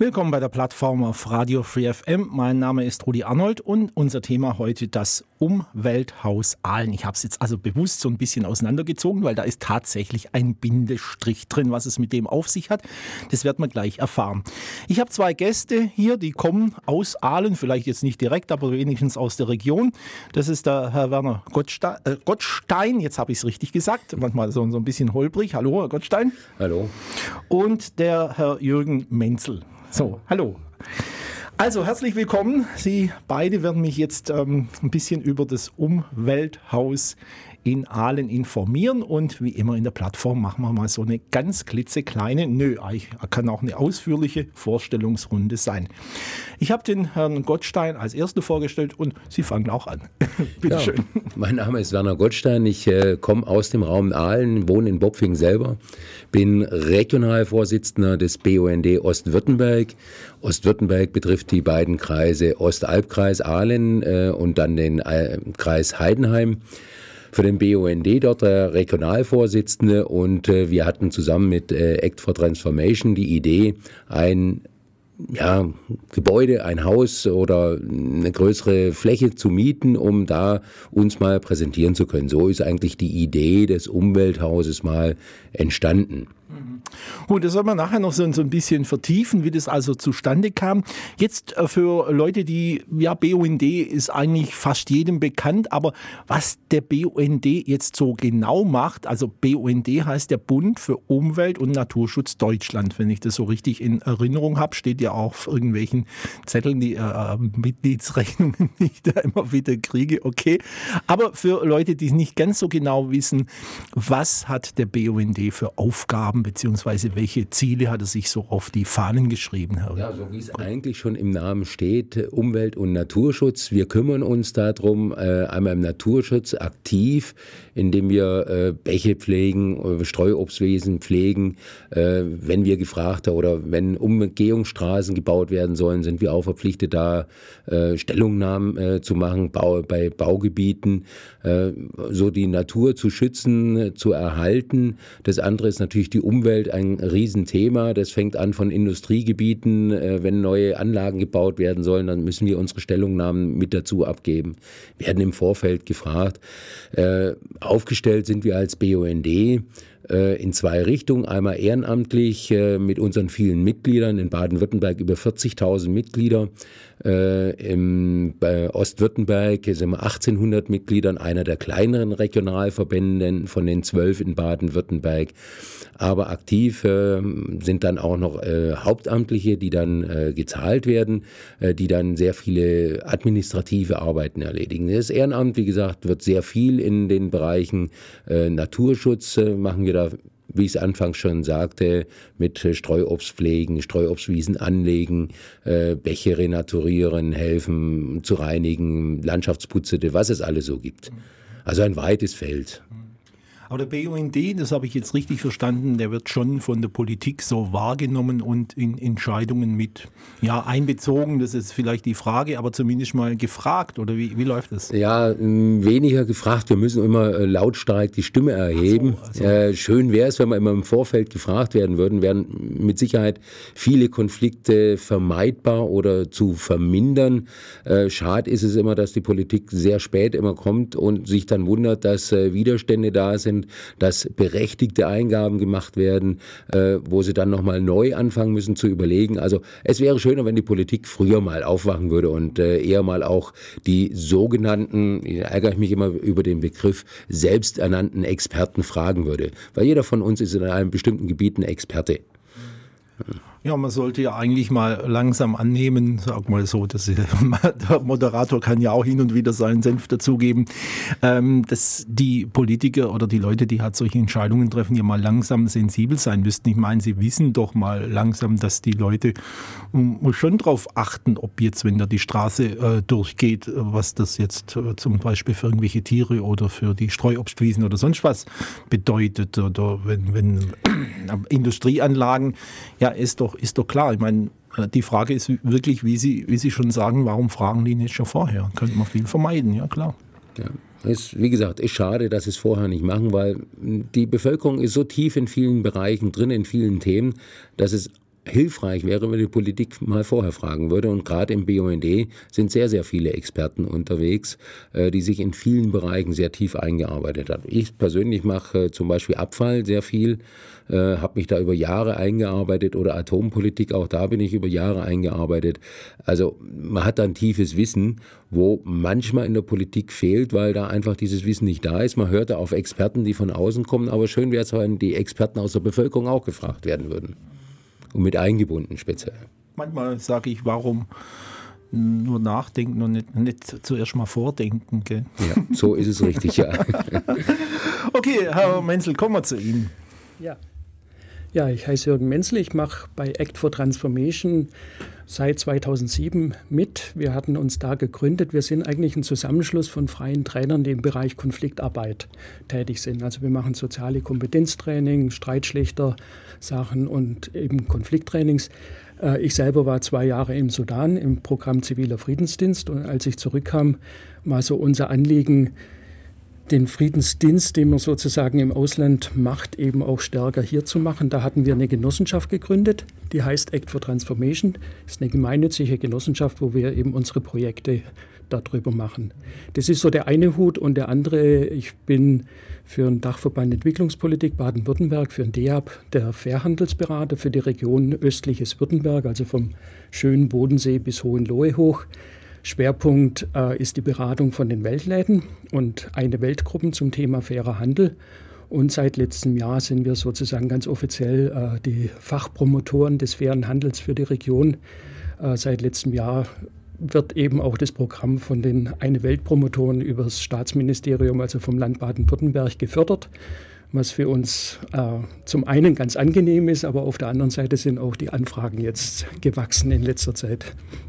Willkommen bei der Plattform auf Radio Free FM. Mein Name ist Rudi Arnold und unser Thema heute das Umwelthaus Ahlen. Ich habe es jetzt also bewusst so ein bisschen auseinandergezogen, weil da ist tatsächlich ein Bindestrich drin. Was es mit dem auf sich hat, das wird man gleich erfahren. Ich habe zwei Gäste hier, die kommen aus Ahlen, vielleicht jetzt nicht direkt, aber wenigstens aus der Region. Das ist der Herr Werner Gottstein, jetzt habe ich es richtig gesagt, manchmal so ein bisschen holprig. Hallo, Herr Gottstein. Hallo. Und der Herr Jürgen Menzel. So, hallo. Also, herzlich willkommen. Sie beide werden mich jetzt ein bisschen über das Umwelthaus in Ahlen informieren und wie immer in der Plattform machen wir mal so eine ganz klitzekleine, kann auch eine ausführliche Vorstellungsrunde sein. Ich habe den Herrn Gottstein als Ersten vorgestellt und Sie fangen auch an. Bitte schön. Mein Name ist Werner Gottstein, ich komme aus dem Raum Ahlen, wohne in Bopfing selber, bin Regionalvorsitzender des BUND Ostwürttemberg. Ostwürttemberg betrifft die beiden Kreise Ostalbkreis Ahlen und dann den Kreis Heidenheim. Für den BUND dort der Regionalvorsitzende und wir hatten zusammen mit Act for Transformation die Idee, ein Gebäude, ein Haus oder eine größere Fläche zu mieten, um da uns mal präsentieren zu können. So ist eigentlich die Idee des Umwelthauses mal entstanden. Gut, das soll man nachher noch so ein bisschen vertiefen, wie das also zustande kam. Jetzt für Leute, die, BUND ist eigentlich fast jedem bekannt, aber was der BUND jetzt so genau macht, also BUND heißt der Bund für Umwelt und Naturschutz Deutschland, wenn ich das so richtig in Erinnerung habe, steht ja auch auf irgendwelchen Zetteln, die Mitgliedsrechnungen, die ich da immer wieder kriege, okay. Aber für Leute, die nicht ganz so genau wissen, was hat der BUND für Aufgaben, beziehungsweise welche Ziele hat er sich so auf die Fahnen geschrieben? Ja, so wie es eigentlich schon im Namen steht, Umwelt- und Naturschutz. Wir kümmern uns darum, einmal im Naturschutz aktiv, indem wir Bäche pflegen, Streuobstwiesen pflegen. Wenn wir gefragt oder wenn Umgehungsstraßen gebaut werden sollen, sind wir auch verpflichtet, da Stellungnahmen zu machen, bei Baugebieten, so die Natur zu schützen, zu erhalten. Das andere ist natürlich die Umwelt, ein Riesenthema. Das fängt an von Industriegebieten. Wenn neue Anlagen gebaut werden sollen, dann müssen wir unsere Stellungnahmen mit dazu abgeben. Wir werden im Vorfeld gefragt. Aufgestellt sind wir als BUND in zwei Richtungen. Einmal ehrenamtlich mit unseren vielen Mitgliedern. In Baden-Württemberg über 40.000 Mitglieder. Bei Ostwürttemberg sind wir 1800 Mitgliedern, einer der kleineren Regionalverbände von den 12 in Baden-Württemberg. Aber aktiv sind dann auch noch Hauptamtliche, die dann gezahlt werden, die dann sehr viele administrative Arbeiten erledigen. Das Ehrenamt, wie gesagt, wird sehr viel in den Bereichen Naturschutz machen wir da, wie ich es anfangs schon sagte, mit Streuobstpflegen, Streuobstwiesen anlegen, Bäche renaturieren, helfen zu reinigen, Landschaftsputze, was es alles so gibt. Also ein weites Feld. Aber der BUND, das habe ich jetzt richtig verstanden, der wird schon von der Politik so wahrgenommen und in Entscheidungen mit einbezogen. Das ist vielleicht die Frage, aber zumindest mal gefragt, oder wie läuft das? Ja, weniger gefragt. Wir müssen immer lautstark die Stimme erheben. Schön wäre es, wenn wir immer im Vorfeld gefragt werden würden, wären mit Sicherheit viele Konflikte vermeidbar oder zu vermindern. Schade ist es immer, dass die Politik sehr spät immer kommt und sich dann wundert, dass Widerstände da sind, dass berechtigte Eingaben gemacht werden, wo sie dann nochmal neu anfangen müssen zu überlegen. Also es wäre schöner, wenn die Politik früher mal aufwachen würde und eher mal auch die sogenannten, ärgere ich mich immer über den Begriff, selbsternannten Experten fragen würde. Weil jeder von uns ist in einem bestimmten Gebiet ein Experte. Ja, man sollte ja eigentlich mal langsam annehmen, sag mal so, dass der Moderator kann ja auch hin und wieder seinen Senf dazugeben, dass die Politiker oder die Leute, die halt solche Entscheidungen treffen, ja mal langsam sensibel sein müssten. Ich meine, sie wissen doch mal langsam, dass die Leute schon drauf achten, ob jetzt, wenn da die Straße durchgeht, was das jetzt zum Beispiel für irgendwelche Tiere oder für die Streuobstwiesen oder sonst was bedeutet. Oder wenn Industrieanlagen, ja, ist doch klar. Ich meine, die Frage ist wirklich, wie Sie schon sagen, warum fragen die nicht schon vorher? Könnte man viel vermeiden, ja klar. Ja. Wie gesagt, ist schade, dass sie es vorher nicht machen, weil die Bevölkerung ist so tief in vielen Bereichen drin, in vielen Themen, dass es hilfreich wäre, wenn man die Politik mal vorher fragen würde. Und gerade im BUND sind sehr, sehr viele Experten unterwegs, die sich in vielen Bereichen sehr tief eingearbeitet haben. Ich persönlich mache zum Beispiel Abfall sehr viel, habe mich da über Jahre eingearbeitet, oder Atompolitik, auch da bin ich über Jahre eingearbeitet. Also man hat da ein tiefes Wissen, wo manchmal in der Politik fehlt, weil da einfach dieses Wissen nicht da ist. Man hört da auf Experten, die von außen kommen, aber schön wäre es, wenn die Experten aus der Bevölkerung auch gefragt werden würden. Und mit eingebunden speziell. Manchmal sage ich, warum nur nachdenken und nicht zuerst mal vordenken. Gell? Ja, so ist es richtig, ja. Okay, Herr Menzel, kommen wir zu Ihnen. Ja, ich heiße Jürgen Menzel, ich mache bei Act for Transformation seit 2007 mit. Wir hatten uns da gegründet. Wir sind eigentlich ein Zusammenschluss von freien Trainern, die im Bereich Konfliktarbeit tätig sind. Also wir machen soziale Kompetenztraining, Streitschlichter-Sachen und eben Konflikttrainings. Ich selber war 2 Jahre im Sudan im Programm Ziviler Friedensdienst, und als ich zurückkam, war so unser Anliegen, den Friedensdienst, den man sozusagen im Ausland macht, eben auch stärker hier zu machen. Da hatten wir eine Genossenschaft gegründet, die heißt Act for Transformation. Das ist eine gemeinnützige Genossenschaft, wo wir eben unsere Projekte darüber machen. Das ist so der eine Hut, und der andere, ich bin für den Dachverband Entwicklungspolitik Baden-Württemberg, für den DEAB, der Fairhandelsberater für die Region östliches Württemberg, also vom schönen Bodensee bis Hohenlohe hoch. Schwerpunkt ist die Beratung von den Weltläden und eine Weltgruppen zum Thema fairer Handel. Und seit letztem Jahr sind wir sozusagen ganz offiziell die Fachpromotoren des fairen Handels für die Region. Seit letztem Jahr wird eben auch das Programm von den Eine Welt-Promotoren über das Staatsministerium, also vom Land Baden-Württemberg, gefördert, was für uns zum einen ganz angenehm ist, aber auf der anderen Seite sind auch die Anfragen jetzt gewachsen in letzter Zeit.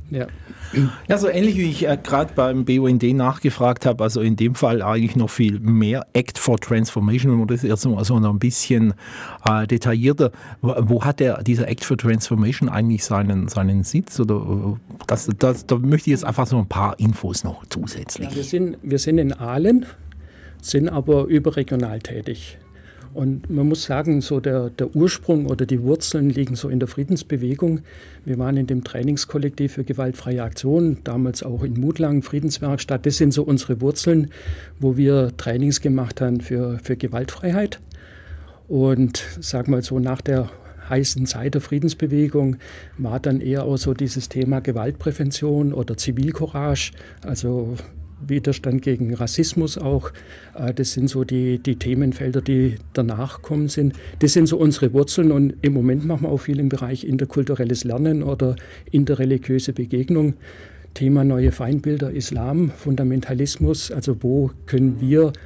Ja, so ähnlich wie ich gerade beim BUND nachgefragt habe, also in dem Fall eigentlich noch viel mehr Act for Transformation, und das ist erst so noch ein bisschen detaillierter. Wo hat dieser Act for Transformation eigentlich seinen Sitz? Oder da möchte ich jetzt einfach so ein paar Infos noch zusätzlich. Ja, wir sind in Aalen, sind aber überregional tätig. Und man muss sagen, so der Ursprung oder die Wurzeln liegen so in der Friedensbewegung. Wir waren in dem Trainingskollektiv für gewaltfreie Aktion, damals auch in Mutlang, Friedenswerkstatt. Das sind so unsere Wurzeln, wo wir Trainings gemacht haben für Gewaltfreiheit. Und sag mal so, nach der heißen Zeit der Friedensbewegung war dann eher auch so dieses Thema Gewaltprävention oder Zivilcourage, also Widerstand gegen Rassismus auch. Das sind so die Themenfelder, die danach kommen sind. Das sind so unsere Wurzeln, und im Moment machen wir auch viel im Bereich interkulturelles Lernen oder interreligiöse Begegnung. Thema neue Feindbilder, Islam, Fundamentalismus, also wo sind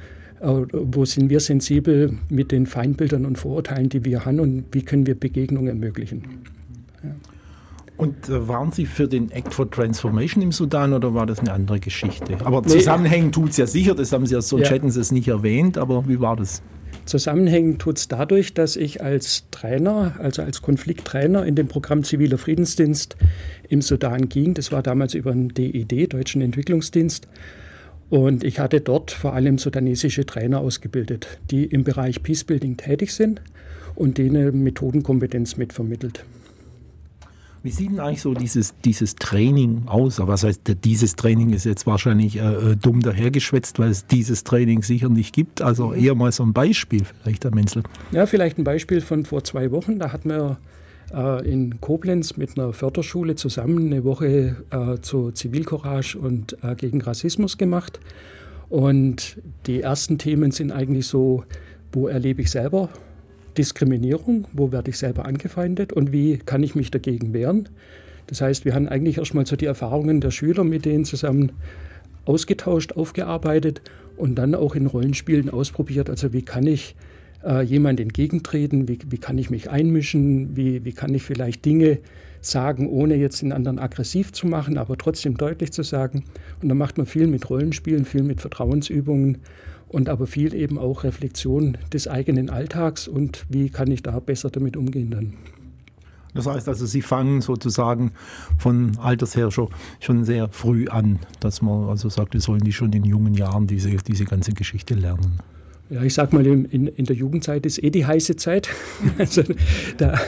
wir sensibel mit den Feindbildern und Vorurteilen, die wir haben, und wie können wir Begegnungen ermöglichen. Ja. Und waren Sie für den Act for Transformation im Sudan, oder war das eine andere Geschichte? Aber zusammenhängen tut es ja sicher, das haben Sie ja, sonst hätten Sie es nicht erwähnt, aber wie war das? Zusammenhängen tut es dadurch, dass ich als Trainer, also als Konflikttrainer in dem Programm Ziviler Friedensdienst im Sudan ging. Das war damals über den DID, Deutschen Entwicklungsdienst. Und ich hatte dort vor allem sudanesische Trainer ausgebildet, die im Bereich Peacebuilding tätig sind und denen Methodenkompetenz mitvermittelt. Wie sieht denn eigentlich so dieses Training aus? Aber was heißt, dieses Training ist jetzt wahrscheinlich dumm dahergeschwätzt, weil es dieses Training sicher nicht gibt. Also eher mal so ein Beispiel vielleicht, Herr Menzel. Ja, vielleicht ein Beispiel von vor 2 Wochen. Da hatten wir in Koblenz mit einer Förderschule zusammen eine Woche zu Zivilcourage und gegen Rassismus gemacht. Und die ersten Themen sind eigentlich so, wo erlebe ich selber Diskriminierung, wo werde ich selber angefeindet und wie kann ich mich dagegen wehren. Das heißt, wir haben eigentlich erstmal so die Erfahrungen der Schüler mit denen zusammen ausgetauscht, aufgearbeitet und dann auch in Rollenspielen ausprobiert. Also wie kann ich jemand entgegentreten, wie kann ich mich einmischen, wie kann ich vielleicht Dinge sagen, ohne jetzt den anderen aggressiv zu machen, aber trotzdem deutlich zu sagen. Und dann macht man viel mit Rollenspielen, viel mit Vertrauensübungen und aber viel eben auch Reflexion des eigenen Alltags und wie kann ich da besser damit umgehen dann. Das heißt also, Sie fangen sozusagen von Alters her schon sehr früh an, dass man also sagt, wir sollen die schon in jungen Jahren diese ganze Geschichte lernen. Ja, ich sag mal, in der Jugendzeit ist die heiße Zeit. Also da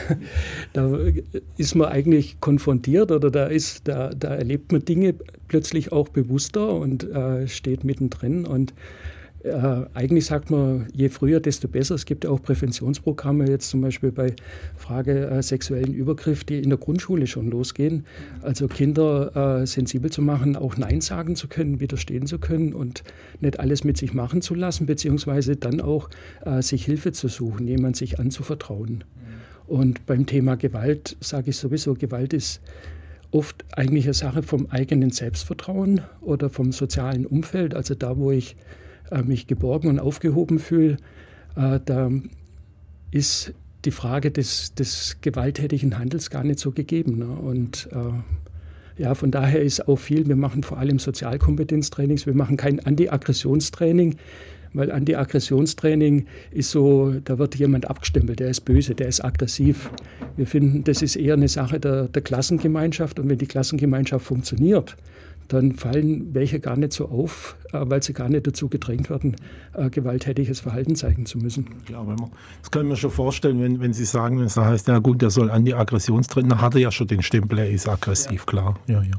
ist man eigentlich konfrontiert oder da erlebt man Dinge plötzlich auch bewusster und steht mittendrin. Und eigentlich sagt man, je früher, desto besser. Es gibt ja auch Präventionsprogramme, jetzt zum Beispiel bei Frage sexuellen Übergriff, die in der Grundschule schon losgehen. Also Kinder sensibel zu machen, auch Nein sagen zu können, widerstehen zu können und nicht alles mit sich machen zu lassen, beziehungsweise dann auch sich Hilfe zu suchen, jemand sich anzuvertrauen. Und beim Thema Gewalt sage ich sowieso, Gewalt ist oft eigentlich eine Sache vom eigenen Selbstvertrauen oder vom sozialen Umfeld, also da, wo ich mich geborgen und aufgehoben fühle, da ist die Frage des gewalttätigen Handels gar nicht so gegeben. Ne? Und ja, von daher ist auch viel, wir machen vor allem Sozialkompetenztrainings, wir machen kein Anti-Aggressionstraining, weil Anti-Aggressionstraining ist so, da wird jemand abgestempelt, der ist böse, der ist aggressiv. Wir finden, das ist eher eine Sache der Klassengemeinschaft und wenn die Klassengemeinschaft funktioniert, dann fallen welche gar nicht so auf, weil sie gar nicht dazu gedrängt werden, gewalttätiges Verhalten zeigen zu müssen. Ja, das kann man schon vorstellen, wenn Sie sagen, wenn es heißt, ja gut, der soll Anti-Aggressionstraining, dann hat er ja schon den Stempel, er ist aggressiv, ja. Klar.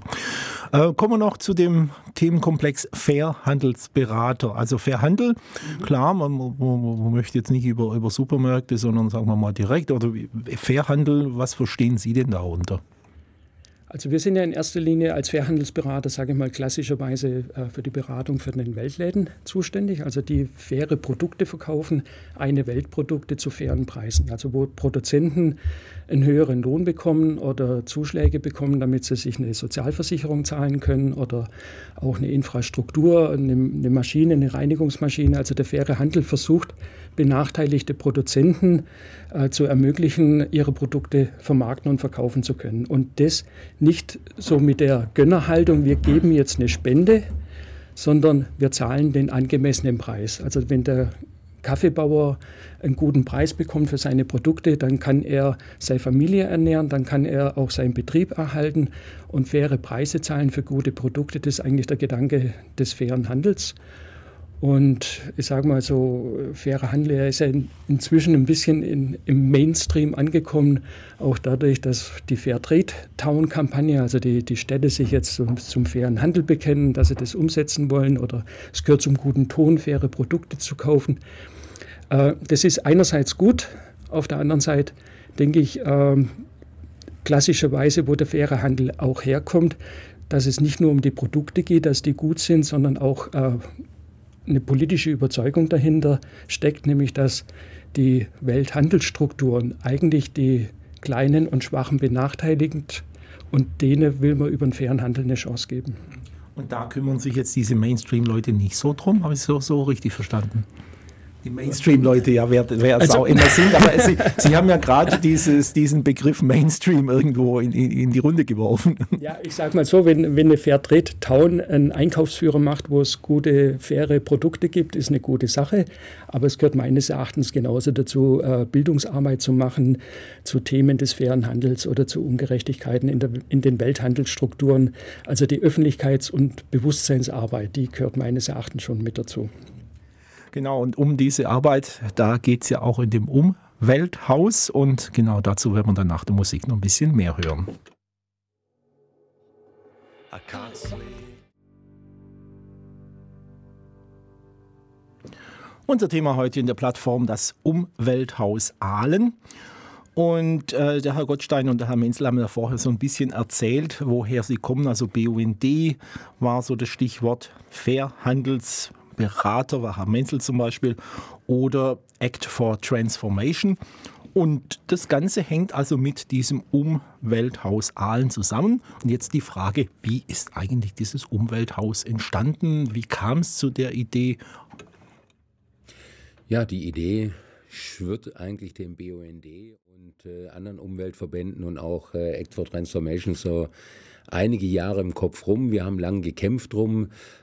Ja. Kommen wir noch zu dem Themenkomplex Fairhandelsberater. Also Fairhandel, klar, man möchte jetzt nicht über Supermärkte, sondern sagen wir mal direkt. Oder Fairhandel, was verstehen Sie denn darunter? Also wir sind ja in erster Linie als Fairhandelsberater, sage ich mal, klassischerweise für die Beratung für den Weltläden zuständig, also die faire Produkte verkaufen, eine Weltprodukte zu fairen Preisen, also wo Produzenten einen höheren Lohn bekommen oder Zuschläge bekommen, damit sie sich eine Sozialversicherung zahlen können oder auch eine Infrastruktur, eine Maschine, eine Reinigungsmaschine. Also der faire Handel versucht, benachteiligte Produzenten zu ermöglichen, ihre Produkte vermarkten und verkaufen zu können. Und das nicht so mit der Gönnerhaltung, wir geben jetzt eine Spende, sondern wir zahlen den angemessenen Preis. Also wenn der Kaffeebauer einen guten Preis bekommt für seine Produkte, dann kann er seine Familie ernähren, dann kann er auch seinen Betrieb erhalten und faire Preise zahlen für gute Produkte. Das ist eigentlich der Gedanke des fairen Handels. Und ich sage mal so, fairer Handel, er ist ja inzwischen ein bisschen im Mainstream angekommen, auch dadurch, dass die Fairtrade-Town-Kampagne, also die Städte sich jetzt zum fairen Handel bekennen, dass sie das umsetzen wollen oder es gehört zum guten Ton, faire Produkte zu kaufen. Das ist einerseits gut, auf der anderen Seite denke ich, klassischerweise, wo der faire Handel auch herkommt, dass es nicht nur um die Produkte geht, dass die gut sind, sondern auch eine politische Überzeugung dahinter steckt, nämlich dass die Welthandelsstrukturen eigentlich die Kleinen und Schwachen benachteiligt und denen will man über einen fairen Handel eine Chance geben. Und da kümmern sich jetzt diese Mainstream-Leute nicht so drum, habe ich so richtig verstanden? Die Mainstream-Leute, ja, wer es also, auch immer sind, aber Sie haben ja gerade diesen Begriff Mainstream irgendwo in die Runde geworfen. Ja, ich sage mal so, wenn eine Fairtrade Town einen Einkaufsführer macht, wo es gute, faire Produkte gibt, ist eine gute Sache, aber es gehört meines Erachtens genauso dazu, Bildungsarbeit zu machen zu Themen des fairen Handels oder zu Ungerechtigkeiten in den Welthandelsstrukturen. Also die Öffentlichkeits- und Bewusstseinsarbeit, die gehört meines Erachtens schon mit dazu. Genau, und um diese Arbeit, da geht es ja auch in dem Umwelthaus und genau dazu werden wir dann nach der Musik noch ein bisschen mehr hören. Unser Thema heute in der Plattform, das Umwelthaus Ahlen. Und der Herr Gottstein und der Herr Menzel haben ja vorher so ein bisschen erzählt, woher sie kommen. Also BUND war so das Stichwort, Fairhandelsberater war Herr Menzel zum Beispiel, oder Act for Transformation. Und das Ganze hängt also mit diesem Umwelthaus Ahlen zusammen. Und jetzt die Frage, wie ist eigentlich dieses Umwelthaus entstanden? Wie kam es zu der Idee? Ja, die Idee schwirrt eigentlich dem BUND und anderen Umweltverbänden und auch Act for Transformation so einige Jahre im Kopf rum. Wir haben lange gekämpft drum,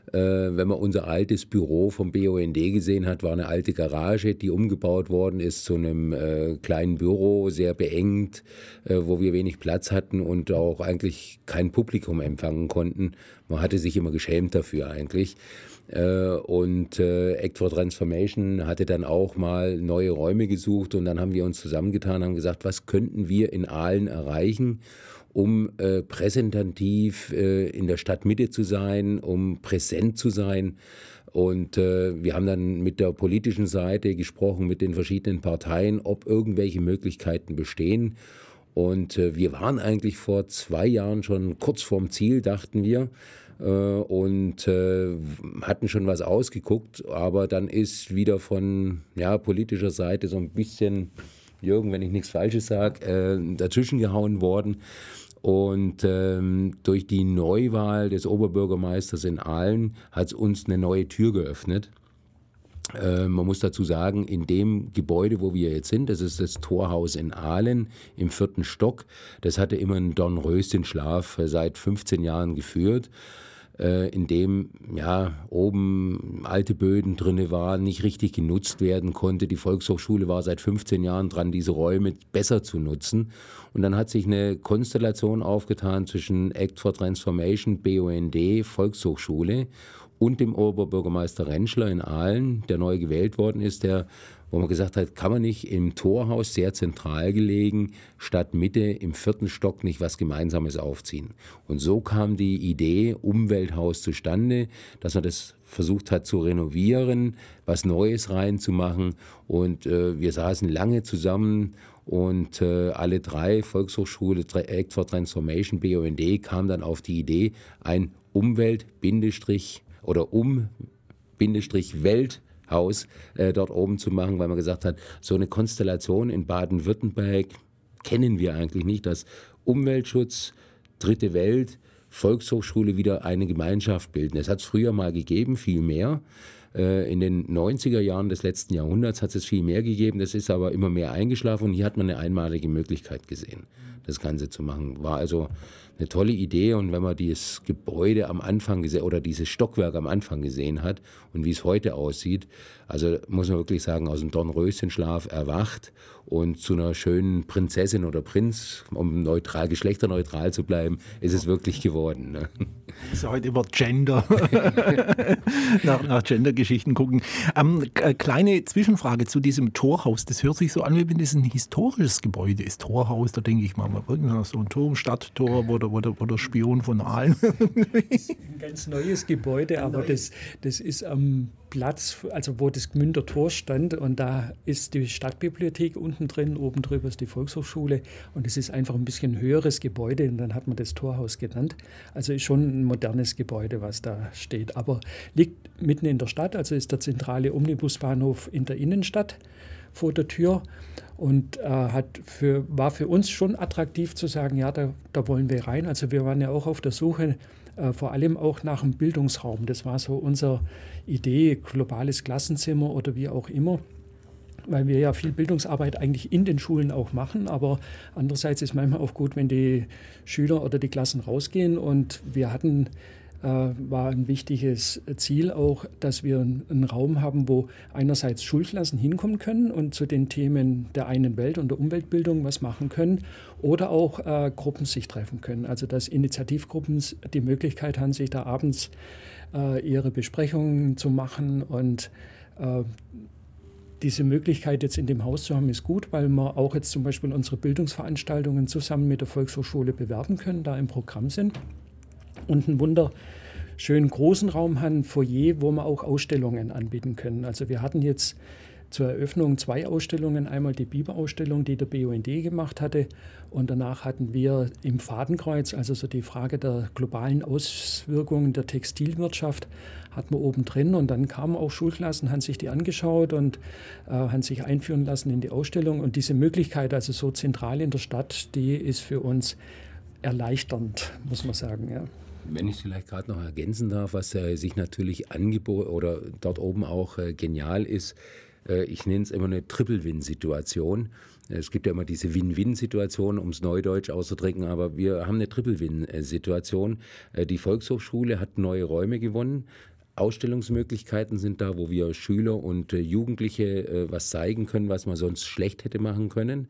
Wenn man unser altes Büro vom BUND gesehen hat, war eine alte Garage, die umgebaut worden ist zu einem kleinen Büro, sehr beengt, wo wir wenig Platz hatten und auch eigentlich kein Publikum empfangen konnten. Man hatte sich immer geschämt dafür eigentlich. Und Act for Transformation hatte dann auch mal neue Räume gesucht und dann haben wir uns zusammengetan und haben gesagt, was könnten wir in Aalen erreichen, um präsentativ in der Stadtmitte zu sein, um präsent zu sein. Und wir haben dann mit der politischen Seite gesprochen, mit den verschiedenen Parteien, ob irgendwelche Möglichkeiten bestehen. Und wir waren eigentlich vor 2 Jahren schon kurz vorm Ziel, dachten wir, und hatten schon was ausgeguckt, aber dann ist wieder von politischer Seite so ein bisschen, Jürgen, wenn ich nichts Falsches sage, dazwischen gehauen worden. Und durch die Neuwahl des Oberbürgermeisters in Aalen hat es uns eine neue Tür geöffnet. Man muss dazu sagen, in dem Gebäude, wo wir jetzt sind, das ist das Torhaus in Aalen im 4. Stock, das hatte immer einen Dornröschenschlaf seit 15 Jahren geführt, in dem oben alte Böden drin waren, nicht richtig genutzt werden konnte. Die Volkshochschule war seit 15 Jahren dran, diese Räume besser zu nutzen. Und dann hat sich eine Konstellation aufgetan zwischen Act for Transformation, BUND, Volkshochschule und dem Oberbürgermeister Rentschler in Aalen, der neu gewählt worden ist, wo man gesagt hat, kann man nicht im Torhaus, sehr zentral gelegen, Stadtmitte im 4. Stock nicht was Gemeinsames aufziehen. Und so kam die Idee Umwelthaus zustande, dass man das versucht hat zu renovieren, was Neues reinzumachen. Und wir saßen lange zusammen und alle 3, Volkshochschule, Act for Transformation, BUND, kamen dann auf die Idee, ein Welthaus dort oben zu machen, weil man gesagt hat, so eine Konstellation in Baden-Württemberg kennen wir eigentlich nicht, dass Umweltschutz, Dritte Welt, Volkshochschule wieder eine Gemeinschaft bilden. Es hat es früher mal gegeben, viel mehr. In den 90er Jahren des letzten Jahrhunderts hat es viel mehr gegeben, das ist aber immer mehr eingeschlafen und hier hat man eine einmalige Möglichkeit gesehen, das Ganze zu machen. War also eine tolle Idee und wenn man dieses Gebäude am Anfang gesehen oder dieses Stockwerk am Anfang gesehen hat und wie es heute aussieht, also muss man wirklich sagen, aus dem Dornröschenschlaf erwacht und zu einer schönen Prinzessin oder Prinz, um geschlechterneutral zu bleiben, ist es wirklich geworden. Ne? Das ist ja heute über Gender, nach Gender-Geschichten gucken. Kleine Zwischenfrage zu diesem Torhaus. Das hört sich so an, wie wenn das ein historisches Gebäude ist. Torhaus, da denke ich mal irgendwann so ein Turm, Stadttor oder Spion von Aalen. Das ist ein ganz neues Gebäude, aber das ist am Platz, also wo das Gmünder Tor stand und da ist die Stadtbibliothek unten drin, oben drüber ist die Volkshochschule und es ist einfach ein bisschen höheres Gebäude und dann hat man das Torhaus genannt. Also ist schon ein modernes Gebäude, was da steht, aber liegt mitten in der Stadt, also ist der zentrale Omnibusbahnhof in der Innenstadt vor der Tür und war für uns schon attraktiv zu sagen, ja, da wollen wir rein. Also wir waren ja auch auf der Suche vor allem auch nach einem Bildungsraum. Das war so unsere Idee, globales Klassenzimmer oder wie auch immer, weil wir ja viel Bildungsarbeit eigentlich in den Schulen auch machen, aber andererseits ist manchmal auch gut, wenn die Schüler oder die Klassen rausgehen und wir hatten war ein wichtiges Ziel auch, dass wir einen Raum haben, wo einerseits Schulklassen hinkommen können und zu den Themen der einen Welt und der Umweltbildung was machen können oder auch Gruppen sich treffen können. Also dass Initiativgruppen die Möglichkeit haben, sich da abends ihre Besprechungen zu machen und diese Möglichkeit jetzt in dem Haus zu haben, ist gut, weil wir auch jetzt zum Beispiel unsere Bildungsveranstaltungen zusammen mit der Volkshochschule bewerben können, da im Programm sind. Und einen wunderschönen großen Raum haben, Foyer, wo wir auch Ausstellungen anbieten können. Also wir hatten jetzt zur Eröffnung 2 Ausstellungen. Einmal die Biber-Ausstellung, die der BUND gemacht hatte. Und danach hatten wir im Fadenkreuz, also so die Frage der globalen Auswirkungen der Textilwirtschaft, hatten wir oben drin. Und dann kamen auch Schulklassen, haben sich die angeschaut und haben sich einführen lassen in die Ausstellung. Und diese Möglichkeit, also so zentral in der Stadt, die ist für uns erleichternd, muss man sagen, ja. Wenn ich vielleicht gerade noch ergänzen darf, was sich natürlich angeboten oder dort oben auch genial ist, ich nenne es immer eine Triple-Win-Situation. Es gibt ja immer diese Win-Win-Situation, um es neudeutsch auszudrücken, aber wir haben eine Triple-Win-Situation. Die Volkshochschule hat neue Räume gewonnen. Ausstellungsmöglichkeiten sind da, wo wir Schüler und Jugendliche was zeigen können, was man sonst schlecht hätte machen können.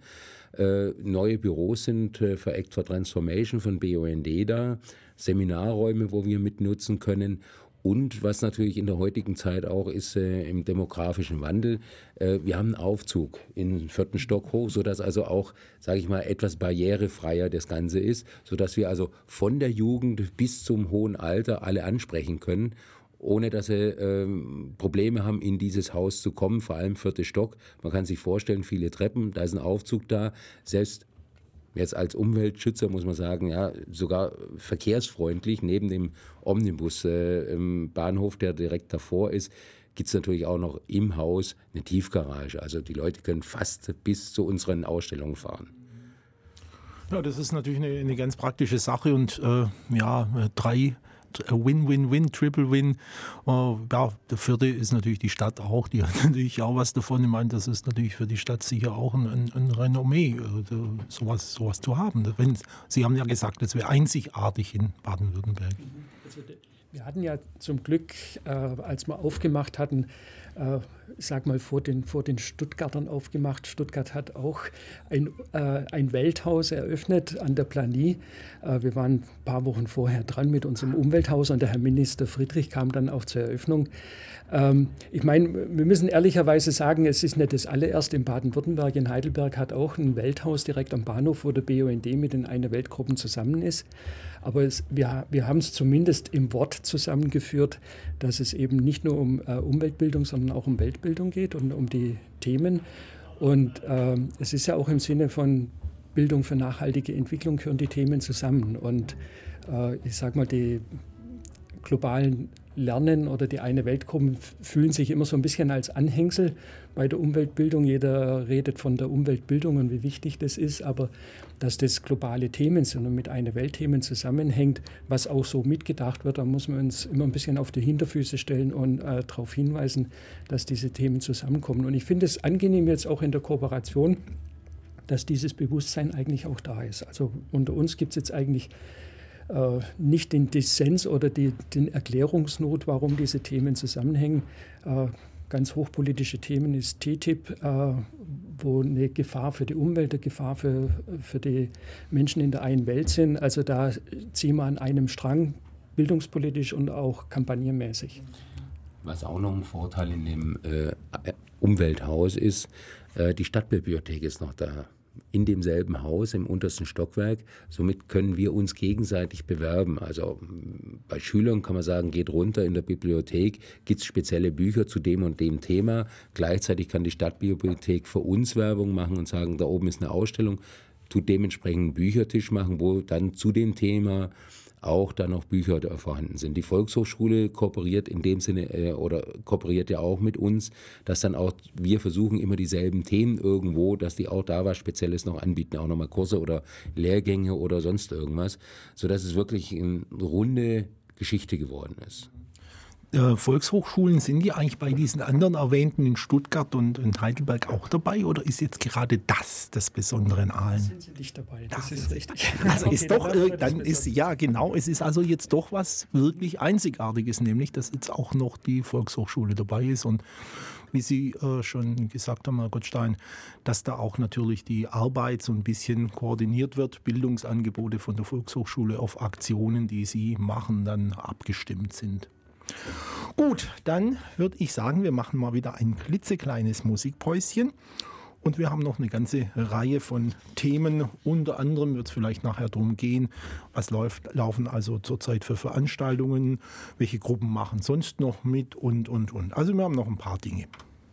Neue Büros sind für Act for Transformation von BUND da, Seminarräume, wo wir mitnutzen können. Und was natürlich in der heutigen Zeit auch ist, im demografischen Wandel, wir haben einen Aufzug in den 4. Stock hoch, sodass also auch, sage ich mal, etwas barrierefreier das Ganze ist, sodass wir also von der Jugend bis zum hohen Alter alle ansprechen können, ohne dass sie Probleme haben, in dieses Haus zu kommen, vor allem 4. Stock. Man kann sich vorstellen, viele Treppen, da ist ein Aufzug da, selbst jetzt als Umweltschützer muss man sagen, ja, sogar verkehrsfreundlich, neben dem Omnibus im Bahnhof, der direkt davor ist, gibt es natürlich auch noch im Haus eine Tiefgarage. Also die Leute können fast bis zu unseren Ausstellungen fahren. Ja, das ist natürlich eine ganz praktische Sache und drei Win-Win-Win, Triple-Win. Ja, der 4. ist natürlich die Stadt auch, die hat natürlich auch was davon. Ich meine, das ist natürlich für die Stadt sicher auch ein Renommee, sowas zu haben. Sie haben ja gesagt, das wäre einzigartig in Baden-Württemberg. Also wir hatten ja zum Glück, als wir aufgemacht hatten, sag mal vor den Stuttgartern aufgemacht. Stuttgart hat auch ein Welthaus eröffnet an der Planie. Wir waren ein paar Wochen vorher dran mit unserem Umwelthaus und der Herr Minister Friedrich kam dann auch zur Eröffnung. Ich meine, wir müssen ehrlicherweise sagen, es ist nicht das allererste in Baden-Württemberg. In Heidelberg hat auch ein Welthaus direkt am Bahnhof, wo der BUND mit den Eine Weltgruppen zusammen ist. Aber wir haben es zumindest im Wort zusammengeführt, dass es eben nicht nur um Umweltbildung, sondern auch um Weltbildung geht und um die Themen. Und es ist ja auch im Sinne von Bildung für nachhaltige Entwicklung gehören die Themen zusammen. Und ich sage mal, die globalen Lernen oder die Eine Weltgruppen fühlen sich immer so ein bisschen als Anhängsel bei der Umweltbildung. Jeder redet von der Umweltbildung und wie wichtig das ist, aber dass das globale Themen sind und mit Eine Weltthemen zusammenhängt, was auch so mitgedacht wird, da muss man uns immer ein bisschen auf die Hinterfüße stellen und darauf hinweisen, dass diese Themen zusammenkommen. Und ich finde es angenehm jetzt auch in der Kooperation, dass dieses Bewusstsein eigentlich auch da ist. Also unter uns gibt es jetzt eigentlich nicht den Dissens oder den Erklärungsnot, warum diese Themen zusammenhängen. Ganz hochpolitische Themen ist TTIP, wo eine Gefahr für die Umwelt, eine Gefahr für die Menschen in der einen Welt sind. Also da ziehen wir an einem Strang, bildungspolitisch und auch kampagnenmäßig. Was auch noch ein Vorteil in dem Umwelthaus ist, die Stadtbibliothek ist noch da. In demselben Haus, im untersten Stockwerk. Somit können wir uns gegenseitig bewerben. Also bei Schülern kann man sagen, geht runter in der Bibliothek, gibt es spezielle Bücher zu dem und dem Thema. Gleichzeitig kann die Stadtbibliothek für uns Werbung machen und sagen, da oben ist eine Ausstellung, tut dementsprechend einen Büchertisch machen, wo dann zu dem Thema auch dann noch Bücher vorhanden sind. Die Volkshochschule kooperiert in dem Sinne oder kooperiert ja auch mit uns, dass dann auch wir versuchen immer dieselben Themen irgendwo, dass die auch da was Spezielles noch anbieten, auch nochmal Kurse oder Lehrgänge oder sonst irgendwas, sodass es wirklich eine runde Geschichte geworden ist. Volkshochschulen, sind die eigentlich bei diesen anderen erwähnten in Stuttgart und in Heidelberg auch dabei oder ist jetzt gerade das Besondere in Aalen? Sind sie nicht dabei, das ist richtig. Also okay, ist doch, dann ist, ja genau, es ist also jetzt doch was wirklich Einzigartiges, nämlich dass jetzt auch noch die Volkshochschule dabei ist und wie Sie schon gesagt haben, Herr Gottstein, dass da auch natürlich die Arbeit so ein bisschen koordiniert wird, Bildungsangebote von der Volkshochschule auf Aktionen, die Sie machen, dann abgestimmt sind. Gut, dann würde ich sagen, wir machen mal wieder ein klitzekleines Musikpäuschen und wir haben noch eine ganze Reihe von Themen. Unter anderem wird es vielleicht nachher darum gehen, was laufen also zurzeit für Veranstaltungen, welche Gruppen machen sonst noch mit und. Also wir haben noch ein paar Dinge.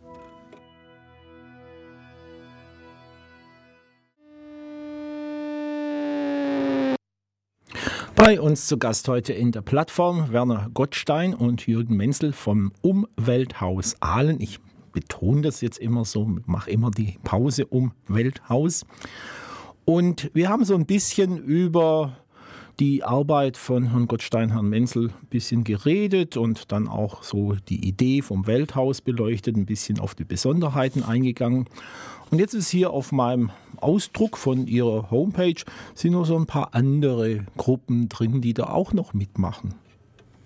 Bei uns zu Gast heute in der Plattform Werner Gottstein und Jürgen Menzel vom Umwelthaus Aalen. Ich betone das jetzt immer so, mache immer die Pause Umwelthaus. Und wir haben so ein bisschen über die Arbeit von Herrn Gottstein, Herrn Menzel ein bisschen geredet und dann auch so die Idee vom Welthaus beleuchtet, ein bisschen auf die Besonderheiten eingegangen. Und jetzt ist hier auf meinem Ausdruck von Ihrer Homepage sind noch so ein paar andere Gruppen drin, die da auch noch mitmachen.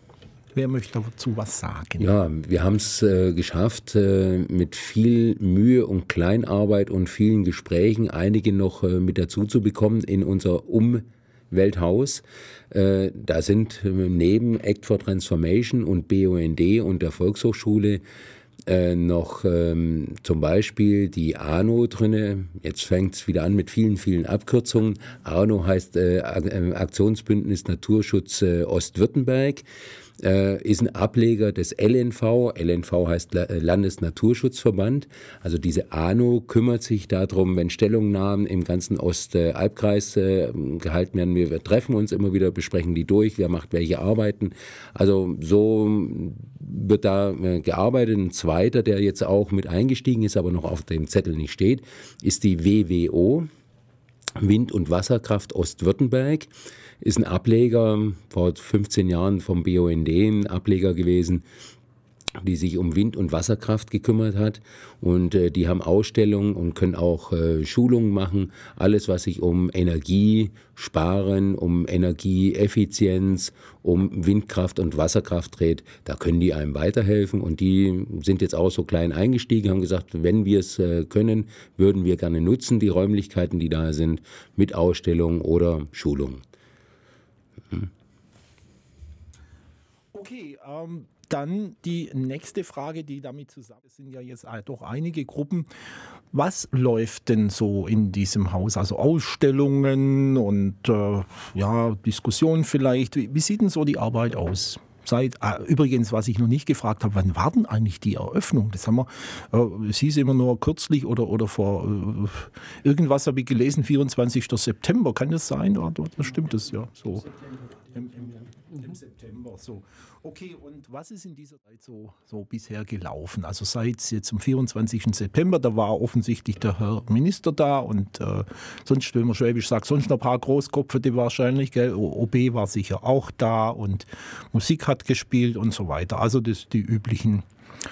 Wer möchte dazu was sagen? Ja, wir haben es geschafft, mit viel Mühe und Kleinarbeit und vielen Gesprächen einige noch mit dazu zu bekommen in unser Umwelthaus. Da sind neben Act for Transformation und BUND und der Volkshochschule noch zum Beispiel die ANO drinne. Jetzt fängt es wieder an mit vielen, vielen Abkürzungen. ANO heißt Aktionsbündnis Naturschutz Ostwürttemberg. Ist ein Ableger des LNV. LNV heißt Landesnaturschutzverband. Also diese ANO kümmert sich darum, wenn Stellungnahmen im ganzen Ostalbkreis gehalten werden. Wir treffen uns immer wieder, besprechen die durch, wer macht welche Arbeiten. Also so wird da gearbeitet. Ein zweiter, der jetzt auch mit eingestiegen ist, aber noch auf dem Zettel nicht steht, ist die WWO, Wind- und Wasserkraft Ostwürttemberg. Ist ein Ableger, vor 15 Jahren vom BUND ein Ableger gewesen, die sich um Wind- und Wasserkraft gekümmert hat. Und die haben Ausstellungen und können auch Schulungen machen. Alles, was sich um Energiesparen, um Energieeffizienz, um Windkraft und Wasserkraft dreht, da können die einem weiterhelfen. Und die sind jetzt auch so klein eingestiegen, haben gesagt, wenn wir es können, würden wir gerne nutzen, die Räumlichkeiten, die da sind, mit Ausstellungen oder Schulungen. Okay, dann die nächste Frage, die damit zusammen ist, sind ja jetzt doch einige Gruppen. Was läuft denn so in diesem Haus? Also Ausstellungen und Diskussionen vielleicht. Wie sieht denn so die Arbeit aus? Übrigens, was ich noch nicht gefragt habe, wann war denn eigentlich die Eröffnung? Das haben wir, es hieß immer nur kürzlich oder vor irgendwas habe ich gelesen, 24. September, kann das sein? Oder stimmt das ja so? Im September, so. Okay, und was ist in dieser Zeit so bisher gelaufen? Also seit jetzt zum 24. September, da war offensichtlich der Herr Minister da und sonst, wenn man Schwäbisch sagt, sonst noch ein paar Großkopfete wahrscheinlich, gell? OB war sicher auch da und Musik hat gespielt und so weiter. Also das die üblichen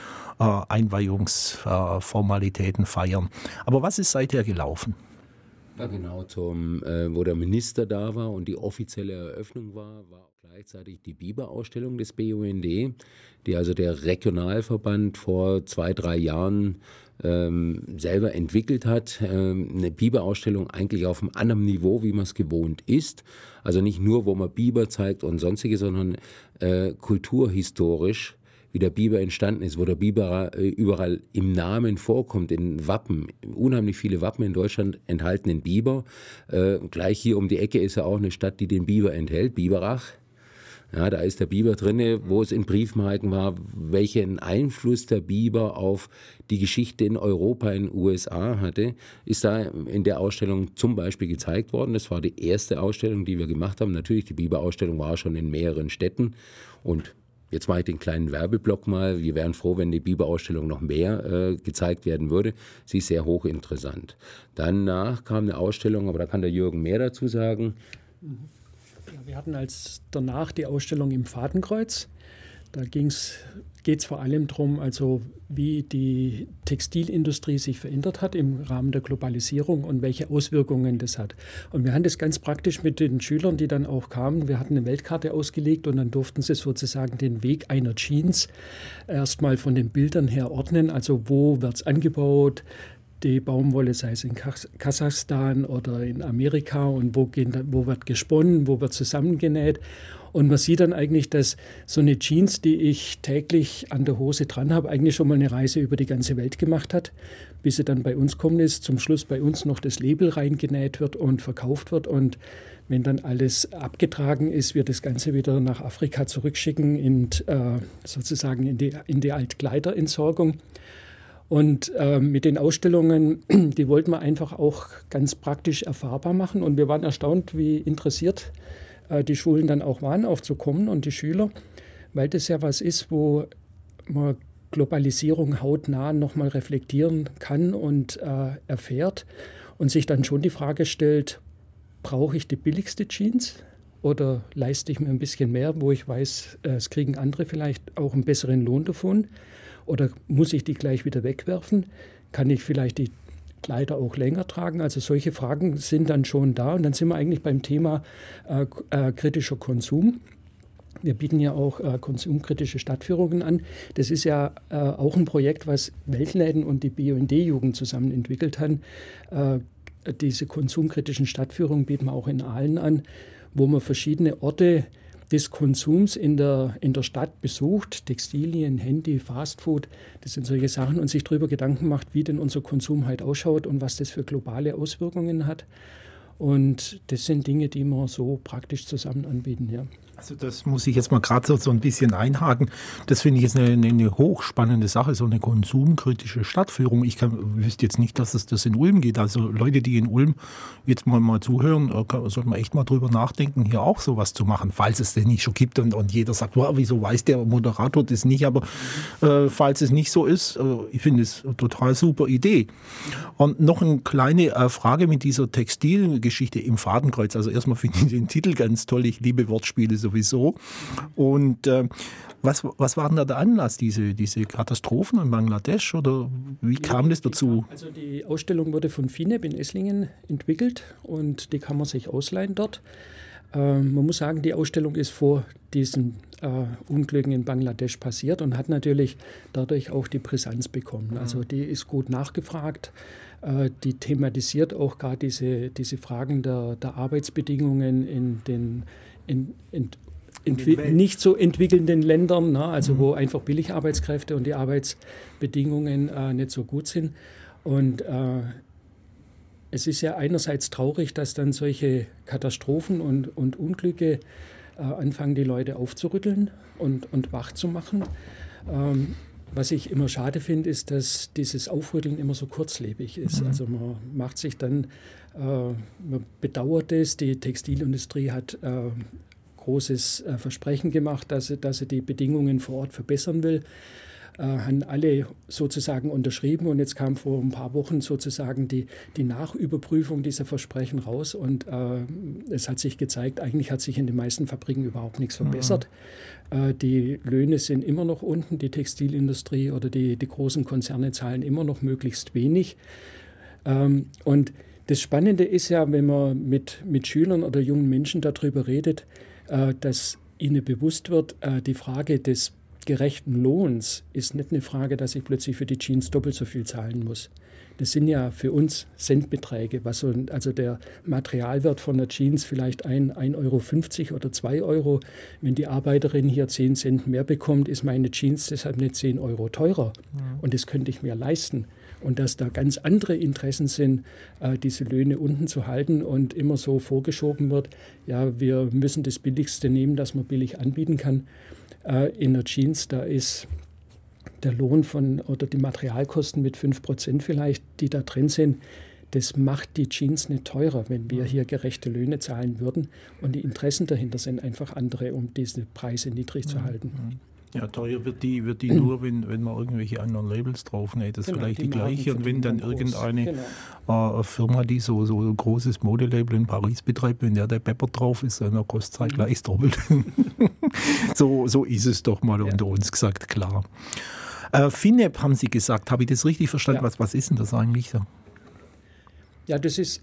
Einweihungsformalitäten feiern. Aber was ist seither gelaufen? Ja, genau, wo der Minister da war und die offizielle Eröffnung war auch gleichzeitig die Biber-Ausstellung des BUND, die also der Regionalverband vor 2-3 Jahren selber entwickelt hat. Eine Biber-Ausstellung eigentlich auf einem anderen Niveau, wie man es gewohnt ist. Also nicht nur, wo man Biber zeigt und sonstige, sondern kulturhistorisch, wie der Biber entstanden ist, wo der Biber überall im Namen vorkommt, in Wappen. Unheimlich viele Wappen in Deutschland enthalten den Biber. Gleich hier um die Ecke ist ja auch eine Stadt, die den Biber enthält, Biberach. Ja, da ist der Biber drin, wo es in Briefmarken war, welchen Einfluss der Biber auf die Geschichte in Europa, in den USA hatte, ist da in der Ausstellung zum Beispiel gezeigt worden. Das war die erste Ausstellung, die wir gemacht haben. Natürlich, die Biber-Ausstellung war schon in mehreren Städten und jetzt mache ich den kleinen Werbeblock mal. Wir wären froh, wenn die Biber-Ausstellung noch mehr gezeigt werden würde. Sie ist sehr hochinteressant. Danach kam eine Ausstellung, aber da kann der Jürgen mehr dazu sagen. Ja, wir hatten danach die Ausstellung im Fadenkreuz. Da geht es vor allem darum, also wie die Textilindustrie sich verändert hat im Rahmen der Globalisierung und welche Auswirkungen das hat. Und wir haben das ganz praktisch mit den Schülern, die dann auch kamen. Wir hatten eine Weltkarte ausgelegt und dann durften sie sozusagen den Weg einer Jeans erstmal von den Bildern her ordnen. Also wo wird es angebaut? Die Baumwolle, sei es in Kasachstan oder in Amerika, und wo wird gesponnen, wo wird zusammengenäht. Und man sieht dann eigentlich, dass so eine Jeans, die ich täglich an der Hose dran habe, eigentlich schon mal eine Reise über die ganze Welt gemacht hat, bis sie dann bei uns kommen ist, zum Schluss bei uns noch das Label reingenäht wird und verkauft wird. Und wenn dann alles abgetragen ist, wir das Ganze wieder nach Afrika zurückschicken, sozusagen in die Altkleiderentsorgung. Und mit den Ausstellungen, die wollten wir einfach auch ganz praktisch erfahrbar machen. Und wir waren erstaunt, wie interessiert die Schulen dann auch waren, aufzukommen und die Schüler, weil das ja was ist, wo man Globalisierung hautnah nochmal reflektieren kann und erfährt und sich dann schon die Frage stellt, brauche ich die billigste Jeans oder leiste ich mir ein bisschen mehr, wo ich weiß, es kriegen andere vielleicht auch einen besseren Lohn davon, oder muss ich die gleich wieder wegwerfen? Kann ich vielleicht die Kleider auch länger tragen? Also solche Fragen sind dann schon da und dann sind wir eigentlich beim Thema kritischer Konsum. Wir bieten ja auch konsumkritische Stadtführungen an. Das ist ja auch ein Projekt, was Weltläden und die BUND-Jugend zusammen entwickelt haben. Diese konsumkritischen Stadtführungen bieten wir auch in Aalen an, wo man verschiedene Orte des Konsums in der Stadt besucht, Textilien, Handy, Fastfood, das sind solche Sachen, und sich darüber Gedanken macht, wie denn unser Konsum halt ausschaut und was das für globale Auswirkungen hat. Und das sind Dinge, die wir so praktisch zusammen anbieten, ja. Also das muss ich jetzt mal gerade so ein bisschen einhaken. Das finde ich jetzt eine hochspannende Sache, so eine konsumkritische Stadtführung. Ich wüsste jetzt nicht, dass es das in Ulm geht. Also Leute, die in Ulm jetzt mal zuhören, sollten wir echt mal drüber nachdenken, hier auch sowas zu machen, falls es das nicht schon gibt und jeder sagt, wow, wieso weiß der Moderator das nicht? Aber falls es nicht so ist, ich finde es eine total super Idee. Und noch eine kleine Frage mit dieser Textilgeschichte im Fadenkreuz. Also erstmal finde ich den Titel ganz toll. Ich liebe Wortspiele sowieso. Und was war denn da der Anlass, diese Katastrophen in Bangladesch? Oder wie kam das dazu? Also die Ausstellung wurde von FINEP in Esslingen entwickelt und die kann man sich ausleihen dort. Man muss sagen, die Ausstellung ist vor diesen Unglücken in Bangladesch passiert und hat natürlich dadurch auch die Brisanz bekommen. Also die ist gut nachgefragt. Die thematisiert auch gerade diese Fragen der Arbeitsbedingungen in den nicht so entwickelnden Ländern, ne? Also wo einfach Billigarbeitskräfte und die Arbeitsbedingungen nicht so gut sind. Und es ist ja einerseits traurig, dass dann solche Katastrophen und Unglücke anfangen, die Leute aufzurütteln und wach zu machen. Was ich immer schade finde, ist, dass dieses Aufrütteln immer so kurzlebig ist. Also man macht sich dann, man bedauert es, die Textilindustrie hat großes Versprechen gemacht, dass sie die Bedingungen vor Ort verbessern will. Haben alle sozusagen unterschrieben und jetzt kam vor ein paar Wochen sozusagen die Nachüberprüfung dieser Versprechen raus und es hat sich gezeigt, eigentlich hat sich in den meisten Fabriken überhaupt nichts verbessert. Die Löhne sind immer noch unten, die Textilindustrie oder die großen Konzerne zahlen immer noch möglichst wenig. Und das Spannende ist ja, wenn man mit Schülern oder jungen Menschen darüber redet, dass ihnen bewusst wird, die Frage des gerechten Lohns ist nicht eine Frage, dass ich plötzlich für die Jeans doppelt so viel zahlen muss. Das sind ja für uns Centbeträge, also der Materialwert von der Jeans vielleicht 1,50 € oder 2 €. Wenn die Arbeiterin hier 10 Cent mehr bekommt, ist meine Jeans deshalb nicht 10 € teurer. Und das könnte ich mir leisten. Und dass da ganz andere Interessen sind, diese Löhne unten zu halten und immer so vorgeschoben wird, ja, wir müssen das Billigste nehmen, das man billig anbieten kann. In der Jeans, da ist der Lohn oder die Materialkosten mit 5% vielleicht, die da drin sind, das macht die Jeans nicht teurer, wenn wir hier gerechte Löhne zahlen würden. Und die Interessen dahinter sind einfach andere, um diese Preise niedrig zu halten. Ja, teuer wird die nur, wenn man irgendwelche anderen Labels draufnäht. Das ist vielleicht die gleiche. Und wenn dann irgendeine Firma, die so ein großes Modelabel in Paris betreibt, wenn der Pepper drauf ist, dann kostet es halt gleich doppelt. So ist es doch mal unter uns gesagt, klar. FINEP haben Sie gesagt, habe ich das richtig verstanden? Ja. Was ist denn das eigentlich? Ja, das ist...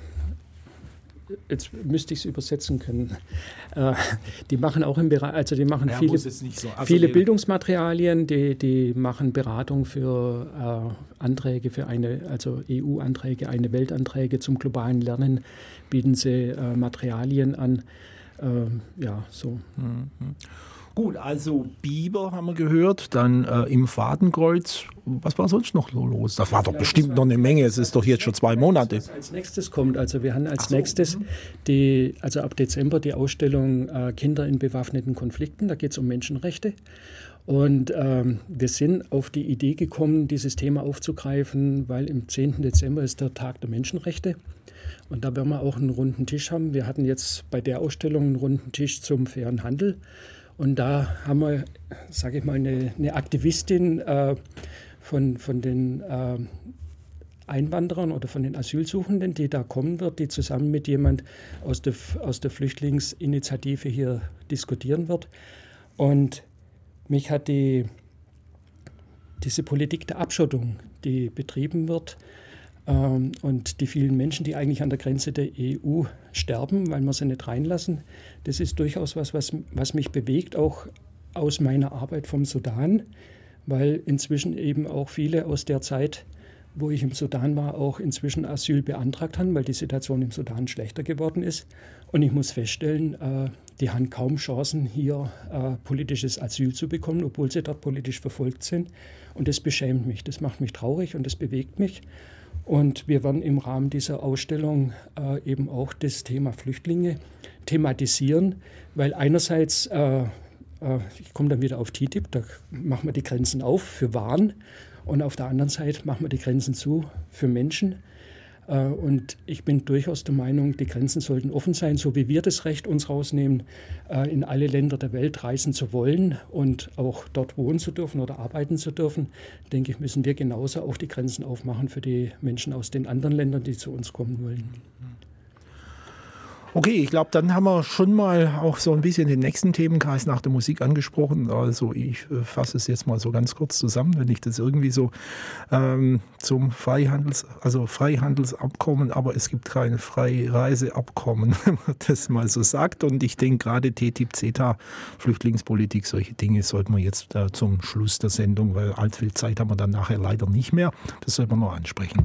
Jetzt müsste ich es übersetzen können. Die machen auch im Bereich, also die machen viele Bildungsmaterialien, die machen Beratung für Anträge, also EU-Anträge, eine Weltanträge zum globalen Lernen, bieten sie Materialien an. Ja, so. Gut, also Biber haben wir gehört, dann im Fadenkreuz. Was war sonst noch los? Das war doch bestimmt noch eine Menge. Es ist doch jetzt schon 2 Monate. Was als nächstes kommt, also wir haben als nächstes also ab Dezember die Ausstellung Kinder in bewaffneten Konflikten. Da geht es um Menschenrechte. Und wir sind auf die Idee gekommen, dieses Thema aufzugreifen, weil im 10. Dezember ist der Tag der Menschenrechte. Und da werden wir auch einen runden Tisch haben. Wir hatten jetzt bei der Ausstellung einen runden Tisch zum fairen Handel. Und da haben wir, sage ich mal, eine Aktivistin von den Einwanderern oder von den Asylsuchenden, die da kommen wird, die zusammen mit jemand aus der Flüchtlingsinitiative hier diskutieren wird. Und mich hat diese Politik der Abschottung, die betrieben wird, Und die vielen Menschen, die eigentlich an der Grenze der EU sterben, weil wir sie nicht reinlassen, das ist durchaus was mich bewegt, auch aus meiner Arbeit vom Sudan, weil inzwischen eben auch viele aus der Zeit, wo ich im Sudan war, auch inzwischen Asyl beantragt haben, weil die Situation im Sudan schlechter geworden ist. Und ich muss feststellen, die haben kaum Chancen, hier politisches Asyl zu bekommen, obwohl sie dort politisch verfolgt sind. Und das beschämt mich, das macht mich traurig und das bewegt mich. Und wir werden im Rahmen dieser Ausstellung eben auch das Thema Flüchtlinge thematisieren, weil einerseits, ich komme dann wieder auf TTIP, da machen wir die Grenzen auf für Waren und auf der anderen Seite machen wir die Grenzen zu für Menschen. Und ich bin durchaus der Meinung, die Grenzen sollten offen sein, so wie wir das Recht uns rausnehmen, in alle Länder der Welt reisen zu wollen und auch dort wohnen zu dürfen oder arbeiten zu dürfen. Denke ich, müssen wir genauso auch die Grenzen aufmachen für die Menschen aus den anderen Ländern, die zu uns kommen wollen. Okay, ich glaube, dann haben wir schon mal auch so ein bisschen den nächsten Themenkreis nach der Musik angesprochen. Also ich fasse es jetzt mal so ganz kurz zusammen, wenn ich das irgendwie so zum Freihandelsabkommen, aber es gibt kein Freireiseabkommen, wenn man das mal so sagt. Und ich denke gerade TTIP, CETA, Flüchtlingspolitik, solche Dinge sollten wir jetzt zum Schluss der Sendung, weil allzu viel Zeit haben wir dann nachher leider nicht mehr. Das sollten wir noch ansprechen.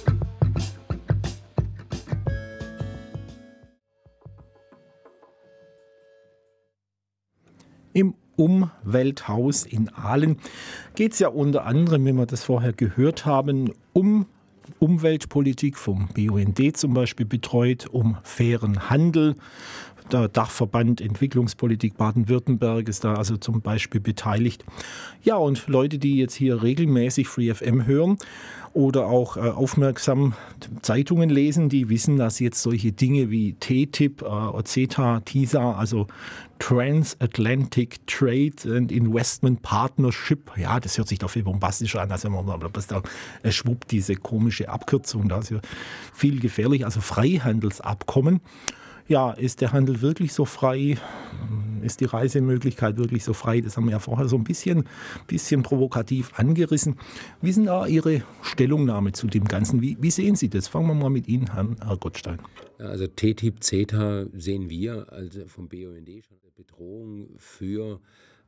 Im Umwelthaus in Aalen geht es ja unter anderem, wenn wir das vorher gehört haben, um Umweltpolitik vom BUND zum Beispiel betreut, um fairen Handel. Der Dachverband Entwicklungspolitik Baden-Württemberg ist da also zum Beispiel beteiligt. Ja, und Leute, die jetzt hier regelmäßig Free FM hören oder auch aufmerksam Zeitungen lesen, die wissen, dass jetzt solche Dinge wie TTIP, CETA, TISA, also Transatlantic Trade and Investment Partnership, ja, das hört sich doch viel bombastischer an, als wenn man da schwuppt diese komische Abkürzung, da ist ja viel gefährlich, also Freihandelsabkommen. Ja, ist der Handel wirklich so frei? Ist die Reisemöglichkeit wirklich so frei? Das haben wir ja vorher so ein bisschen provokativ angerissen. Wie ist denn da Ihre Stellungnahme zu dem Ganzen? Wie sehen Sie das? Fangen wir mal mit Ihnen an, Herr Gottstein. Also TTIP, CETA sehen wir also vom BUND schon eine Bedrohung für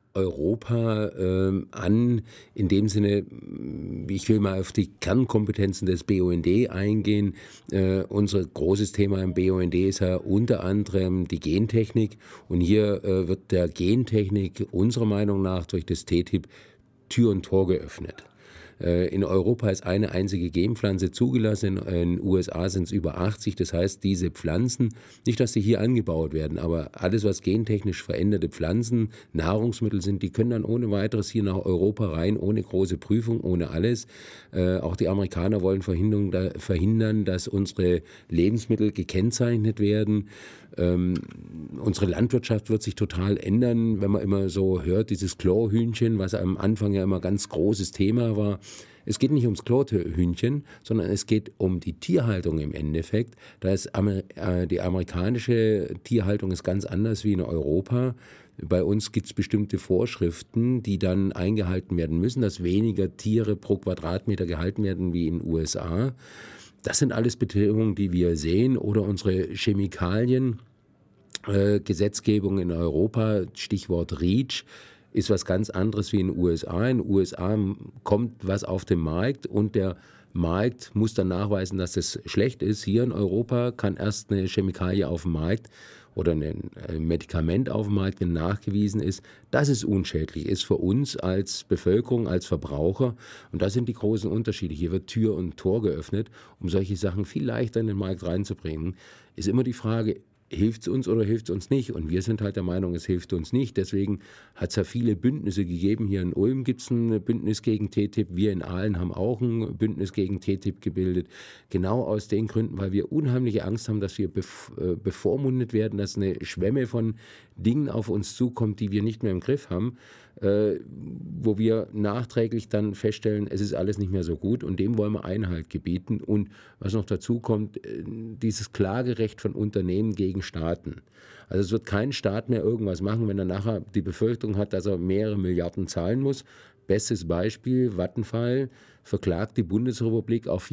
Europa an. In dem Sinne, ich will mal auf die Kernkompetenzen des BUND eingehen. Unser großes Thema im BUND ist ja unter anderem die Gentechnik. Und hier wird der Gentechnik unserer Meinung nach durch das TTIP Tür und Tor geöffnet. In Europa ist eine einzige Genpflanze zugelassen, in den USA sind es über 80. Das heißt, diese Pflanzen, nicht, dass sie hier angebaut werden, aber alles, was gentechnisch veränderte Pflanzen, Nahrungsmittel sind, die können dann ohne weiteres hier nach Europa rein, ohne große Prüfung, ohne alles. Auch die Amerikaner wollen verhindern, dass unsere Lebensmittel gekennzeichnet werden. Unsere Landwirtschaft wird sich total ändern, wenn man immer so hört, dieses Chlorhühnchen, was am Anfang ja immer ganz großes Thema war. Es geht nicht ums Chlorhühnchen, sondern es geht um die Tierhaltung im Endeffekt. Da ist die amerikanische Tierhaltung ist ganz anders wie in Europa. Bei uns gibt es bestimmte Vorschriften, die dann eingehalten werden müssen, dass weniger Tiere pro Quadratmeter gehalten werden wie in den USA. Das sind alles Bedingungen, die wir sehen. Oder unsere Chemikalien, Gesetzgebung in Europa, Stichwort REACH, ist was ganz anderes wie in den USA. In den USA kommt was auf den Markt und der Markt muss dann nachweisen, dass das schlecht ist. Hier in Europa kann erst eine Chemikalie auf dem Markt oder ein Medikament auf dem Markt, wenn nachgewiesen ist, dass es unschädlich ist für uns als Bevölkerung, als Verbraucher. Und das sind die großen Unterschiede. Hier wird Tür und Tor geöffnet, um solche Sachen viel leichter in den Markt reinzubringen. Ist immer die Frage, hilft es uns oder hilft es uns nicht? Und wir sind halt der Meinung, es hilft uns nicht. Deswegen hat es ja viele Bündnisse gegeben. Hier in Ulm gibt es ein Bündnis gegen TTIP. Wir in Aalen haben auch ein Bündnis gegen TTIP gebildet. Genau aus den Gründen, weil wir unheimliche Angst haben, dass wir bevormundet werden, dass eine Schwemme von Dingen auf uns zukommt, die wir nicht mehr im Griff haben, wo wir nachträglich dann feststellen, es ist alles nicht mehr so gut und dem wollen wir Einhalt gebieten. Und was noch dazu kommt, dieses Klagerecht von Unternehmen gegen Staaten. Also es wird kein Staat mehr irgendwas machen, wenn er nachher die Befürchtung hat, dass er mehrere Milliarden zahlen muss. Bestes Beispiel, Vattenfall verklagt die Bundesrepublik auf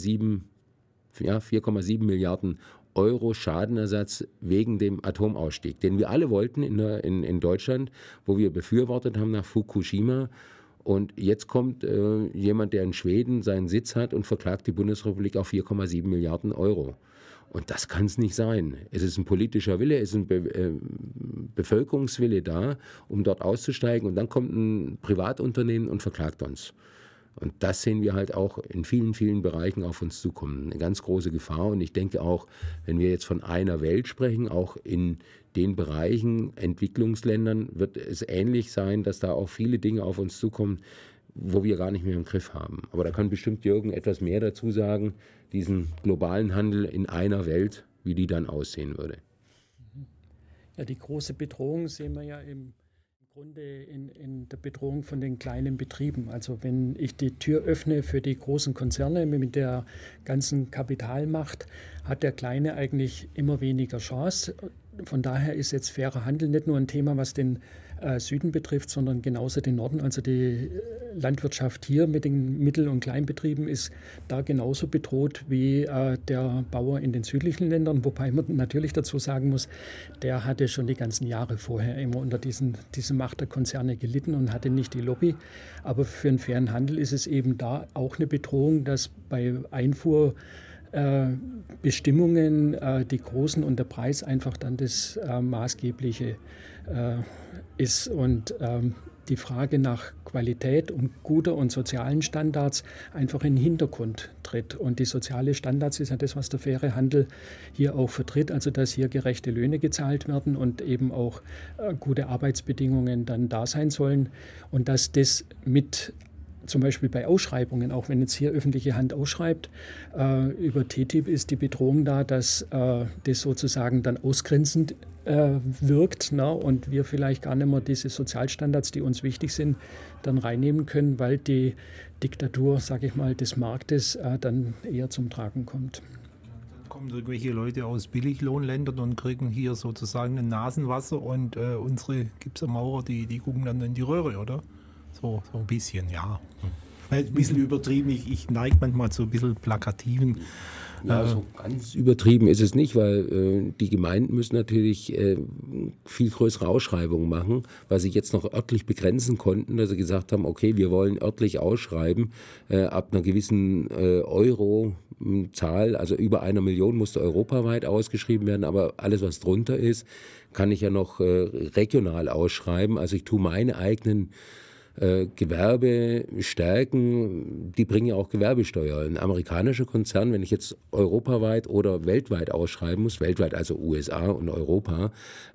4,7 Milliarden Euro Schadenersatz wegen dem Atomausstieg, den wir alle wollten in Deutschland, wo wir befürwortet haben nach Fukushima. Und jetzt kommt jemand, der in Schweden seinen Sitz hat und verklagt die Bundesrepublik auf 4,7 Milliarden Euro. Und das kann es nicht sein. Es ist ein politischer Wille, es ist ein Bevölkerungswille da, um dort auszusteigen. Und dann kommt ein Privatunternehmen und verklagt uns. Und das sehen wir halt auch in vielen, vielen Bereichen auf uns zukommen. Eine ganz große Gefahr. Und ich denke auch, wenn wir jetzt von einer Welt sprechen, auch in den Bereichen, Entwicklungsländern, wird es ähnlich sein, dass da auch viele Dinge auf uns zukommen, wo wir gar nicht mehr im Griff haben. Aber da kann bestimmt Jürgen etwas mehr dazu sagen, diesen globalen Handel in einer Welt, wie die dann aussehen würde. Ja, die große Bedrohung sehen wir ja im Grunde in der Bedrohung von den kleinen Betrieben. Also wenn ich die Tür öffne für die großen Konzerne mit der ganzen Kapitalmacht, hat der Kleine eigentlich immer weniger Chance. Von daher ist jetzt fairer Handel nicht nur ein Thema, was den Süden betrifft, sondern genauso den Norden. Also die Landwirtschaft hier mit den Mittel- und Kleinbetrieben ist da genauso bedroht wie der Bauer in den südlichen Ländern. Wobei man natürlich dazu sagen muss, der hatte schon die ganzen Jahre vorher immer unter diese Macht der Konzerne gelitten und hatte nicht die Lobby. Aber für einen fairen Handel ist es eben da auch eine Bedrohung, dass bei Einfuhrbestimmungen die Großen und der Preis einfach dann das Maßgebliche ist. Und die Frage nach Qualität und guter und sozialen Standards einfach in den Hintergrund tritt. Und die soziale Standards ist ja das, was der faire Handel hier auch vertritt, also dass hier gerechte Löhne gezahlt werden und eben auch gute Arbeitsbedingungen dann da sein sollen und dass das mit zum Beispiel bei Ausschreibungen, auch wenn jetzt hier öffentliche Hand ausschreibt, über TTIP ist die Bedrohung da, dass das sozusagen dann ausgrenzend wirkt, ne? Und wir vielleicht gar nicht mehr diese Sozialstandards, die uns wichtig sind, dann reinnehmen können, weil die Diktatur, sage ich mal, des Marktes dann eher zum Tragen kommt. Dann kommen irgendwelche Leute aus Billiglohnländern und kriegen hier sozusagen ein Nasenwasser und unsere Gipsermaurer, die gucken dann in die Röhre, oder? So ein bisschen, ja. Ein bisschen übertrieben. Ich neige manchmal zu ein bisschen plakativen. Ja, so ganz übertrieben ist es nicht, weil die Gemeinden müssen natürlich viel größere Ausschreibungen machen, weil sie jetzt noch örtlich begrenzen konnten, dass sie gesagt haben, okay, wir wollen örtlich ausschreiben, ab einer gewissen Eurozahl, also über 1 Million musste europaweit ausgeschrieben werden, aber alles, was drunter ist, kann ich ja noch regional ausschreiben. Also ich tue meine eigenen Gewerbe stärken, die bringen ja auch Gewerbesteuer. Ein amerikanischer Konzern, wenn ich jetzt europaweit oder weltweit ausschreiben muss, weltweit also USA und Europa,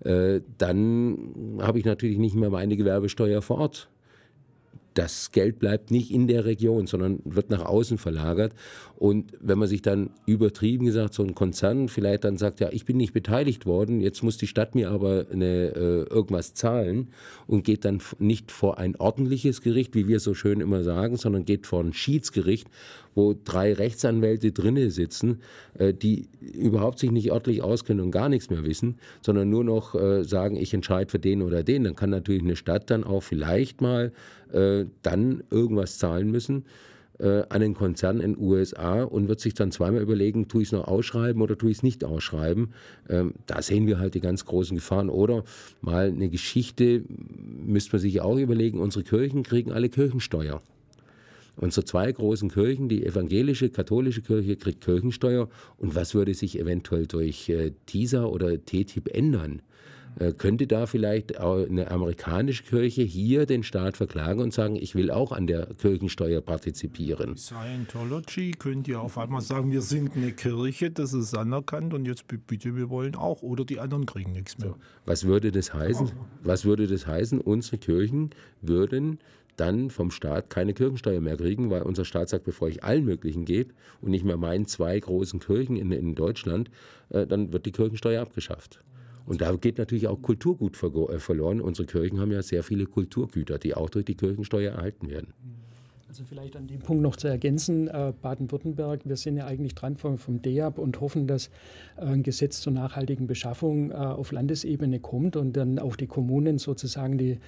dann habe ich natürlich nicht mehr meine Gewerbesteuer vor Ort. Das Geld bleibt nicht in der Region, sondern wird nach außen verlagert. Und wenn man sich dann übertrieben gesagt, so ein Konzern vielleicht dann sagt, ja, ich bin nicht beteiligt worden, jetzt muss die Stadt mir aber irgendwas zahlen und geht dann nicht vor ein ordentliches Gericht, wie wir so schön immer sagen, sondern geht vor ein Schiedsgericht, wo 3 Rechtsanwälte drinne sitzen, die überhaupt sich nicht örtlich auskennen und gar nichts mehr wissen, sondern nur noch sagen, ich entscheide für den oder den. Dann kann natürlich eine Stadt dann auch vielleicht mal dann irgendwas zahlen müssen an den Konzern in den USA und wird sich dann zweimal überlegen, tue ich es noch ausschreiben oder tue ich es nicht ausschreiben. Da sehen wir halt die ganz großen Gefahren. Oder mal eine Geschichte, müsste man sich auch überlegen, unsere Kirchen kriegen alle Kirchensteuer. Unsere 2 großen Kirchen, die evangelische, katholische Kirche kriegt Kirchensteuer. Und was würde sich eventuell durch TISA oder TTIP ändern? Könnte da vielleicht eine amerikanische Kirche hier den Staat verklagen und sagen, ich will auch an der Kirchensteuer partizipieren? Scientology könnte ja auf einmal sagen, wir sind eine Kirche, das ist anerkannt und jetzt bitte, wir wollen auch. Oder die anderen kriegen nichts mehr. So. Was würde das heißen? Was würde das heißen? Unsere Kirchen würden dann vom Staat keine Kirchensteuer mehr kriegen, weil unser Staat sagt, bevor ich allen möglichen gebe und nicht mehr meinen 2 großen Kirchen in Deutschland, dann wird die Kirchensteuer abgeschafft. Und da geht natürlich auch Kulturgut verloren. Unsere Kirchen haben ja sehr viele Kulturgüter, die auch durch die Kirchensteuer erhalten werden. Also vielleicht an dem Punkt noch zu ergänzen, Baden-Württemberg, wir sind ja eigentlich dran vom DEAB und hoffen, dass ein Gesetz zur nachhaltigen Beschaffung auf Landesebene kommt und dann auch die Kommunen sozusagen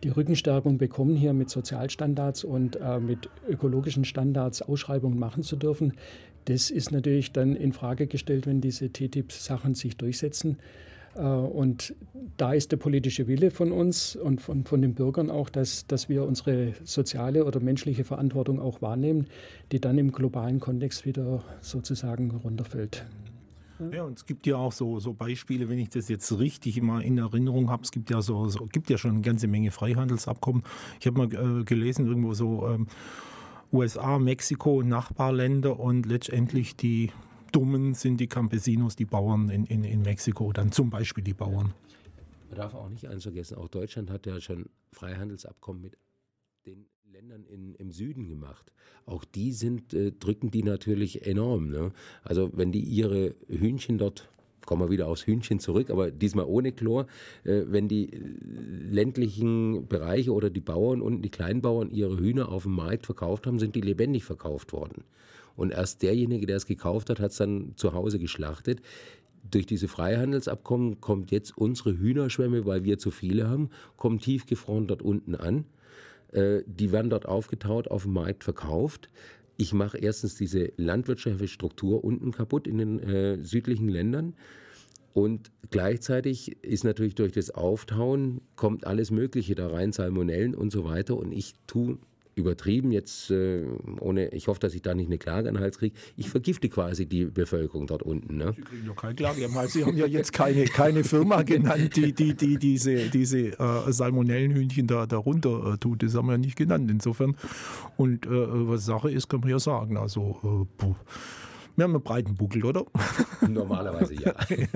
die Rückenstärkung bekommen, hier mit Sozialstandards und mit ökologischen Standards Ausschreibungen machen zu dürfen. Das ist natürlich dann in Frage gestellt, wenn diese TTIP-Sachen sich durchsetzen. Und da ist der politische Wille von uns und von den Bürgern auch, dass wir unsere soziale oder menschliche Verantwortung auch wahrnehmen, die dann im globalen Kontext wieder sozusagen runterfällt. Ja, und es gibt ja auch so Beispiele, wenn ich das jetzt richtig mal in Erinnerung habe, es gibt ja gibt ja schon eine ganze Menge Freihandelsabkommen. Ich habe mal gelesen, irgendwo so USA, Mexiko, Nachbarländer und letztendlich die Dummen sind die Campesinos, die Bauern in Mexiko, dann zum Beispiel die Bauern. Man darf auch nicht eins vergessen, auch Deutschland hat ja schon Freihandelsabkommen mit den Ländern im Süden gemacht. Auch die drücken die natürlich enorm. Ne? Also wenn die ihre Hühnchen dort, kommen wir wieder aufs Hühnchen zurück, aber diesmal ohne Chlor, wenn die ländlichen Bereiche oder die Bauern und die Kleinbauern ihre Hühner auf dem Markt verkauft haben, sind die lebendig verkauft worden. Und erst derjenige, der es gekauft hat, hat es dann zu Hause geschlachtet. Durch diese Freihandelsabkommen kommt jetzt unsere Hühnerschwemme, weil wir zu viele haben, kommen tiefgefroren dort unten an. Die werden dort aufgetaut, auf dem Markt verkauft. Ich mache erstens diese landwirtschaftliche Struktur unten kaputt in den südlichen Ländern. Und gleichzeitig ist natürlich durch das Auftauen, kommt alles Mögliche da rein, Salmonellen und so weiter. Und ich tue übertrieben jetzt, ich hoffe, dass ich da nicht eine Klage an den Hals kriege, ich vergifte quasi die Bevölkerung dort unten. Ne? Sie kriegen doch keine Klage. Sie haben ja jetzt keine Firma genannt, die diese Salmonellenhühnchen da runter tut. Das haben wir ja nicht genannt. Insofern, und was Sache ist, kann man ja sagen, also wir haben einen breiten Buckel, oder? Normalerweise ja.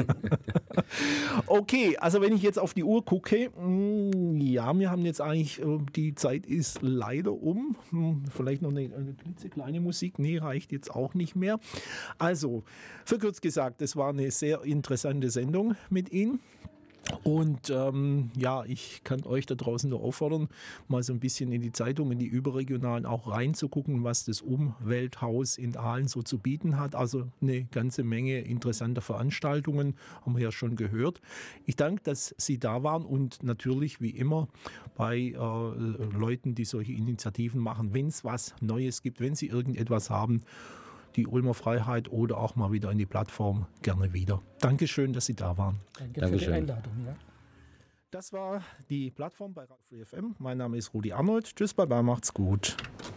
Okay, also wenn ich jetzt auf die Uhr gucke, ja, wir haben jetzt eigentlich, die Zeit ist leider um. Vielleicht noch eine klitzekleine Musik, nee, reicht jetzt auch nicht mehr. Also, verkürzt gesagt, das war eine sehr interessante Sendung mit Ihnen. Und ja, ich kann euch da draußen nur auffordern, mal so ein bisschen in die Zeitung, in die überregionalen auch reinzugucken, was das Umwelthaus in Aalen so zu bieten hat. Also eine ganze Menge interessanter Veranstaltungen, haben wir ja schon gehört. Ich danke, dass Sie da waren und natürlich wie immer bei Leuten, die solche Initiativen machen, wenn es was Neues gibt, wenn Sie irgendetwas haben, die Ulmer Freiheit oder auch mal wieder in die Plattform, gerne wieder. Dankeschön, dass Sie da waren. Danke für die Einladung. Ja. Das war die Plattform bei Radio Free FM. Mein Name ist Rudi Arnold. Tschüss, bye bye, macht's gut.